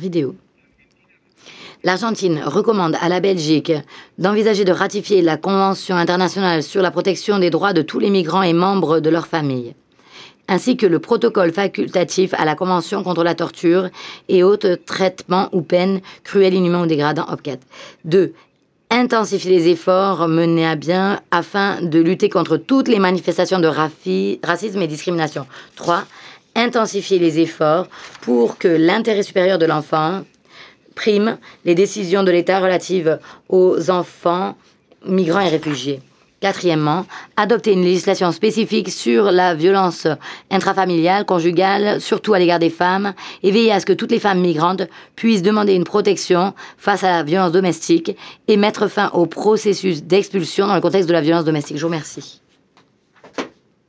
vidéo. L'Argentine recommande à la Belgique d'envisager de ratifier la Convention internationale sur la protection des droits de tous les migrants et membres de leurs familles, ainsi que le protocole facultatif à la Convention contre la torture et autres traitements ou peines cruelles, inhumains ou dégradants, OPCAT. 2. Intensifier les efforts menés à bien afin de lutter contre toutes les manifestations de racisme et discrimination. 3. Intensifier les efforts pour que l'intérêt supérieur de l'enfant prime les décisions de l'État relatives aux enfants, migrants et réfugiés. 4. Adopter une législation spécifique sur la violence intrafamiliale, conjugale, surtout à l'égard des femmes, et veiller à ce que toutes les femmes migrantes puissent demander une protection face à la violence domestique et mettre fin au processus d'expulsion dans le contexte de la violence domestique. Je vous remercie.